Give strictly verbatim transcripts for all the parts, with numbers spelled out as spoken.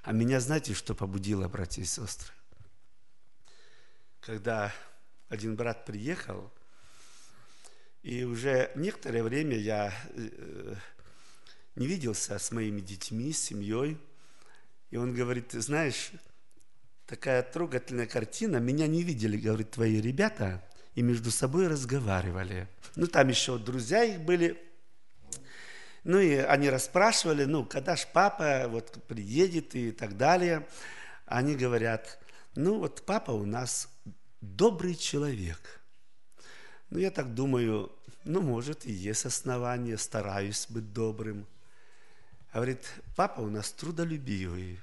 А меня, знаете, что побудило, братья и сестры? Когда один брат приехал, и уже некоторое время я не виделся с моими детьми, с семьей, и он говорит: ты знаешь, такая трогательная картина, меня не видели, говорит, твои ребята, и между собой разговаривали. Ну, там еще друзья их были. Ну, и они расспрашивали, ну, когда ж папа вот приедет и так далее. Они говорят: ну, вот папа у нас добрый человек. Ну, я так думаю, ну, может, и есть основания, стараюсь быть добрым. Говорит: папа у нас трудолюбивый.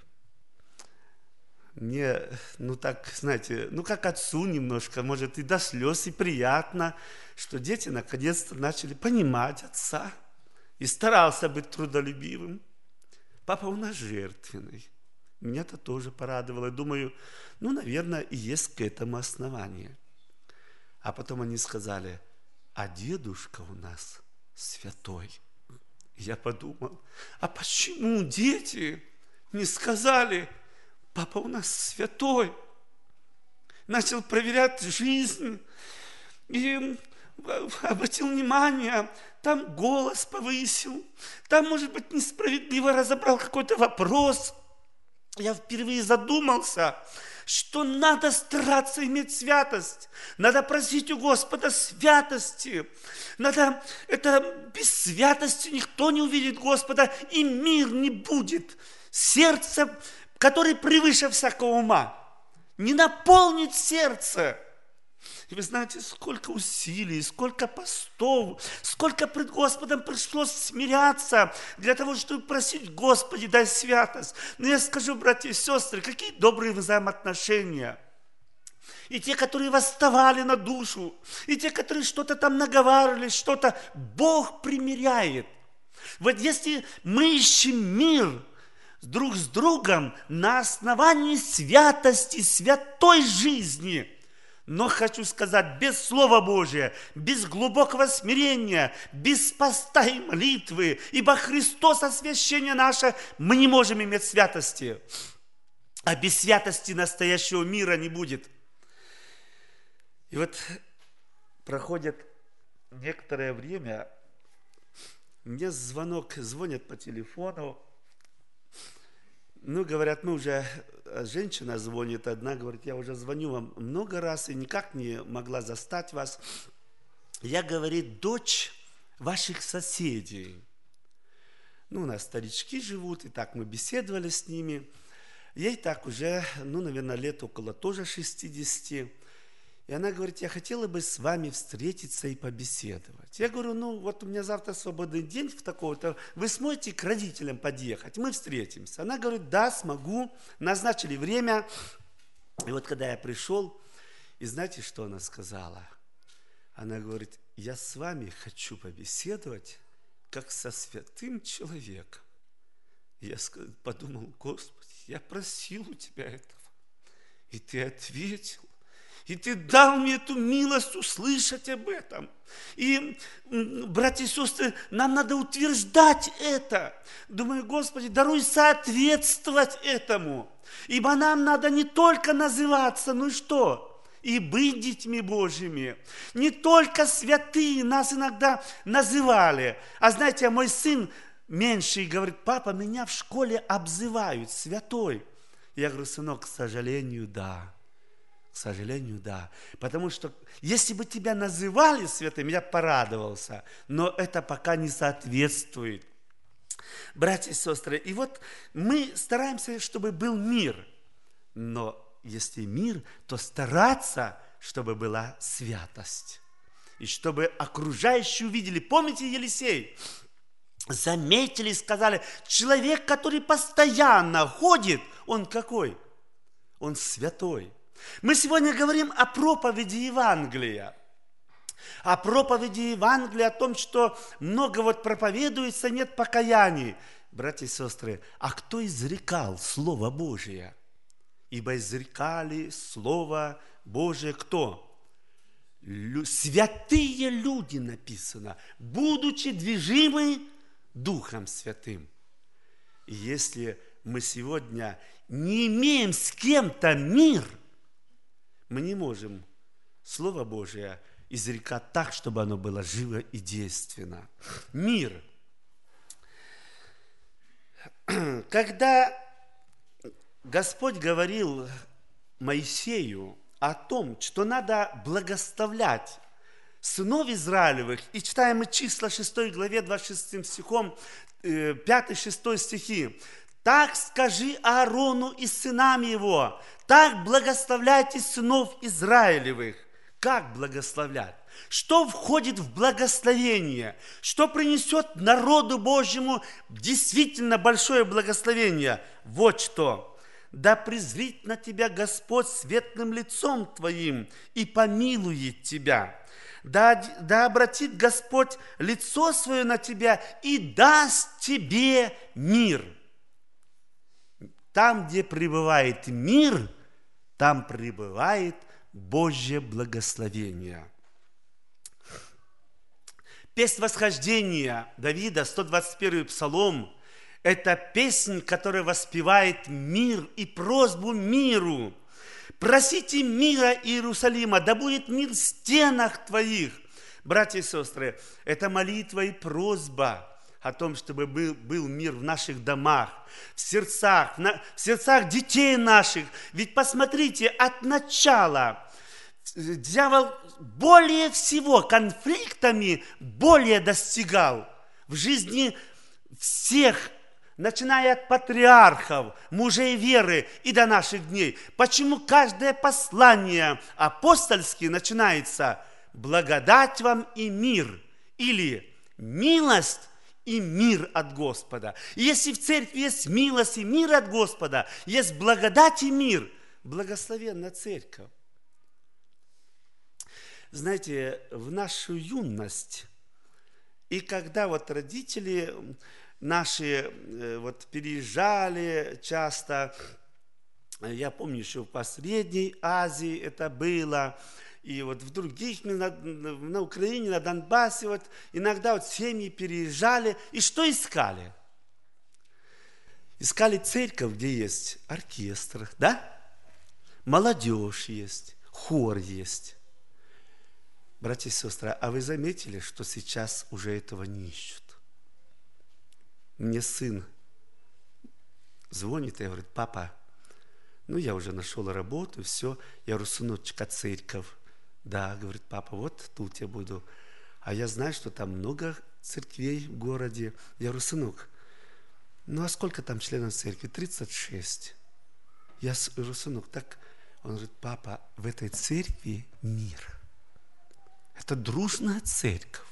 Мне, ну, так, знаете, ну, как отцу немножко, может, и до слез, и приятно, что дети наконец-то начали понимать отца. И старался быть трудолюбивым. Папа у нас жертвенный. Меня это тоже порадовало. Думаю, ну, наверное, и есть к этому основание. А потом они сказали: а дедушка у нас святой. Я подумал: а почему дети не сказали: папа у нас святой? Начал проверять жизнь и обратил внимание, там голос повысил, там, может быть, несправедливо разобрал какой-то вопрос. Я впервые задумался, что надо стараться иметь святость, надо просить у Господа святости, надо, это без святости никто не увидит Господа, и мир не будет. Сердце, которое превыше всякого ума, не наполнит сердце. И вы знаете, сколько усилий, сколько постов, сколько пред Господом пришлось смиряться для того, чтобы просить: Господи, дай святость. Но я скажу, братья и сестры, какие добрые взаимоотношения. И те, которые восставали на душу, и те, которые что-то там наговаривали, что-то, Бог примиряет. Вот если мы ищем мир друг с другом на основании святости, святой жизни, но хочу сказать, без Слова Божия, без глубокого смирения, без поста и молитвы, ибо Христос освящение наше, мы не можем иметь святости. А без святости настоящего мира не будет. И вот проходит некоторое время, мне звонок, звонят по телефону. Ну, говорят, мы уже, женщина звонит, одна говорит: я уже звоню вам много раз и никак не могла застать вас. Я, говорит, дочь ваших соседей. Ну, у нас старички живут, и так мы беседовали с ними. Ей так уже, ну, наверное, лет около тоже шестидесяти. И она говорит: я хотела бы с вами встретиться и побеседовать. Я говорю: ну, вот у меня завтра свободный день в такого-то, вы сможете к родителям подъехать, мы встретимся. Она говорит: да, смогу. Назначили время. И вот когда я пришел, и знаете, что она сказала? Она говорит: я с вами хочу побеседовать, как со святым человеком. Я подумал: Господи, я просил у тебя этого, и ты ответил. И ты дал мне эту милость услышать об этом. И, братья и сестры, нам надо утверждать это. Думаю: Господи, даруй соответствовать этому. Ибо нам надо не только называться, ну что, и быть детьми Божьими. Не только святые нас иногда называли. А знаете, мой сын меньший говорит: папа, меня в школе обзывают святой. Я говорю: сынок, к сожалению, да. К сожалению, да. Потому что если бы тебя называли святым, я порадовался. Но это пока не соответствует. Братья и сестры, и вот мы стараемся, чтобы был мир. Но если мир, то стараться, чтобы была святость. И чтобы окружающие увидели. Помните Елисей? Заметили, сказали: человек, который постоянно ходит, он какой? Он святой. Мы сегодня говорим о проповеди Евангелия. О проповеди Евангелия, о том, что много вот проповедуется, нет покаяний. Братья и сестры, а кто изрекал Слово Божие? Ибо изрекали Слово Божие кто? Лю- святые люди, написано, будучи движимы Духом Святым. И если мы сегодня не имеем с кем-то мир, мы не можем Слово Божие изрекать так, чтобы оно было живо и действенно. Мир. Когда Господь говорил Моисею о том, что надо благословлять сынов Израилевых, и читаем мы числа шестой главе двадцать шестым стихом, пятый-шестой стихи. «Так скажи Аарону и сынам его, так благословляйте сынов Израилевых». Как благословлять? Что входит в благословение? Что принесет народу Божьему действительно большое благословение? Вот что. «Да презрит на тебя Господь светлым лицом твоим и помилует тебя. Да, да обратит Господь лицо свое на тебя и даст тебе мир». Там, где пребывает мир, там пребывает Божье благословение. Песнь восхождения Давида, сто двадцать первый псалом, это песнь, которая воспевает мир и просьбу миру. «Просите мира Иерусалима, да будет мир в стенах твоих». Братья и сестры, это молитва и просьба о том, чтобы был, был мир в наших домах, в сердцах, на, в сердцах детей наших. Ведь посмотрите, от начала дьявол более всего конфликтами более достигал в жизни всех, начиная от патриархов, мужей веры и до наших дней. Почему каждое послание апостольское начинается «благодать вам и мир» или «милость и мир от Господа». И если в церкви есть милость и мир от Господа, есть благодать и мир, благословенна церковь. Знаете, в нашу юность, и когда вот родители наши вот переезжали часто, я помню, еще в Последней Азии это было, и вот в других, на, на Украине, на Донбассе, вот иногда вот семьи переезжали, и что искали? Искали церковь, где есть оркестр, да? Молодежь есть, хор есть. Братья и сестры, а вы заметили, что сейчас уже этого не ищут? Мне сын звонит и говорит: папа, ну я уже нашел работу, все. Я говорю: сыночек, а церковь? Да, говорит папа, вот тут я буду. А я знаю, что там много церквей в городе. Я говорю: сынок, ну а сколько там членов церкви? тридцать шесть. Я говорю: сынок, так... Он говорит: папа, в этой церкви мир. Это дружная церковь.